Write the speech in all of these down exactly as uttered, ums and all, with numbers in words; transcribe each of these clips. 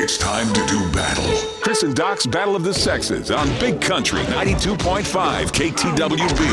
It's time to do battle. Chris and Doc's Battle of the Sexes on Big Country ninety-two point five K T W B.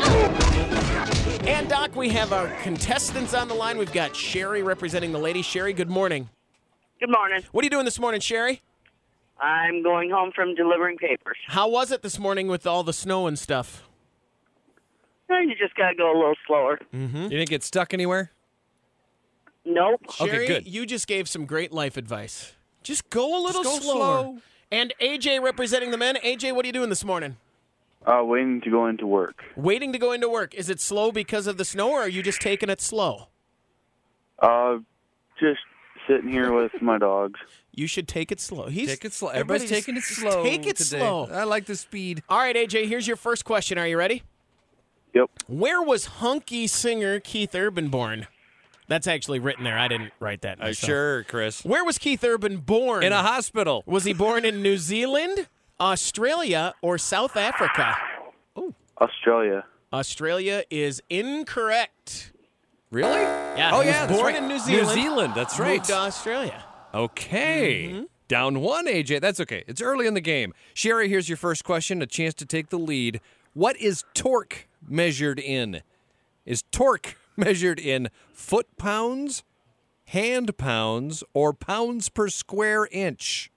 And, Doc, we have our contestants on the line. We've got Sherry representing the ladies. Sherry, good morning. Good morning. What are you doing this morning, Sherry? I'm going home from delivering papers. How was it this morning with all the snow and stuff? Well, you just got to go a little slower. Mm-hmm. You didn't get stuck anywhere? Nope. Sherry, Okay, good. you just gave some great life advice. Just go a little Just go slower. slow. And A J representing the men. A J, what are you doing this morning? Uh, waiting to go into work. Waiting to go into work. Is it slow because of the snow, or are you just taking it slow? Uh, just sitting here with my dogs. You should take it slow. He's, Take it slow. Everybody's taking it just slow Take it today. slow. I like the speed. All right, A J, here's your first question. Are you ready? Yep. Where was hunky singer Keith Urban born? That's actually written there. I didn't write that Uh, myself. sure, Chris. Where was Keith Urban born? In a hospital. Was he born in New Zealand, Australia, or South Africa? Australia. Australia is incorrect. Really? Yeah, Oh, he was yeah, that's born right. in New Zealand. New Zealand, that's right. Moved to Australia. Okay. Mm-hmm. Down one, A J. That's okay. It's early in the game. Sherry, here's your first question, a chance to take the lead. What is torque measured in? Is torque measured in foot pounds, hand pounds, or pounds per square inch?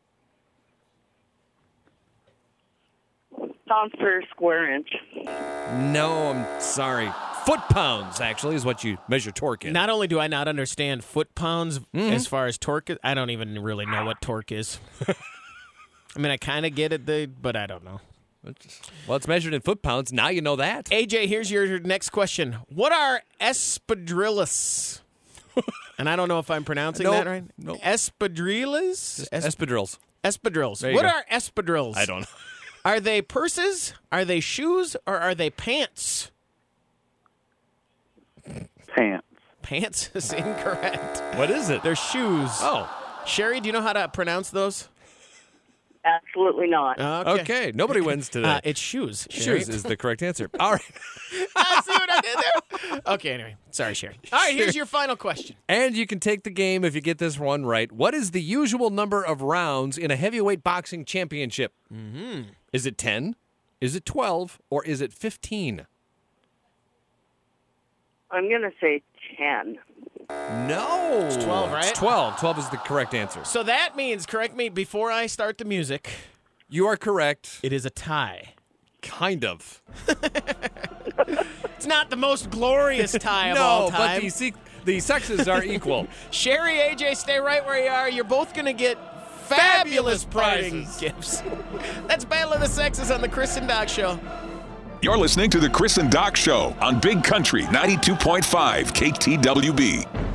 Pounds per square inch. No, I'm sorry. Foot pounds, actually, is what you measure torque in. Not only do I not understand foot pounds Mm-hmm. as far as torque, I don't even really know what torque is. I mean, I kind of get it, the, but I don't know. Well, it's measured in foot pounds. Now you know that. A J, here's your next question. What are espadrilles? And I don't know if I'm pronouncing Nope. that right. Nope. Espadrilles? Es- Espadrilles. espadrilles. There you What go. are espadrilles? I don't know. Are they purses? Are they shoes? Or are they pants? Pants. Pants is incorrect. What is it? They're shoes. Oh, Sherry, do you know how to pronounce those? Absolutely not. Okay. okay. Nobody wins today. Uh, it's shoes. Sherry. Shoes is the correct answer. All right. I see what I did there. Okay, anyway. Sorry, Sherry. All right, here's your final question. And you can take the game if you get this one right. What is the usual number of rounds in a heavyweight boxing championship? Mm-hmm. Is it ten? Is it twelve? Or is it fifteen? I'm going to say ten. No. It's twelve, right? It's twelve. twelve is the correct answer. So that means, correct me before I start the music, You are correct. it is a tie. Kind of. It's not the most glorious tie of no, all but time. the, se- the sexes are equal. Sherry, A J, stay right where you are. You're both going to get fabulous, Fabulous parting prizes. gifts. That's Battle of the Sexes on the Chris and Doc Show. You're listening to the Chris and Doc Show on Big Country ninety-two point five K T W B.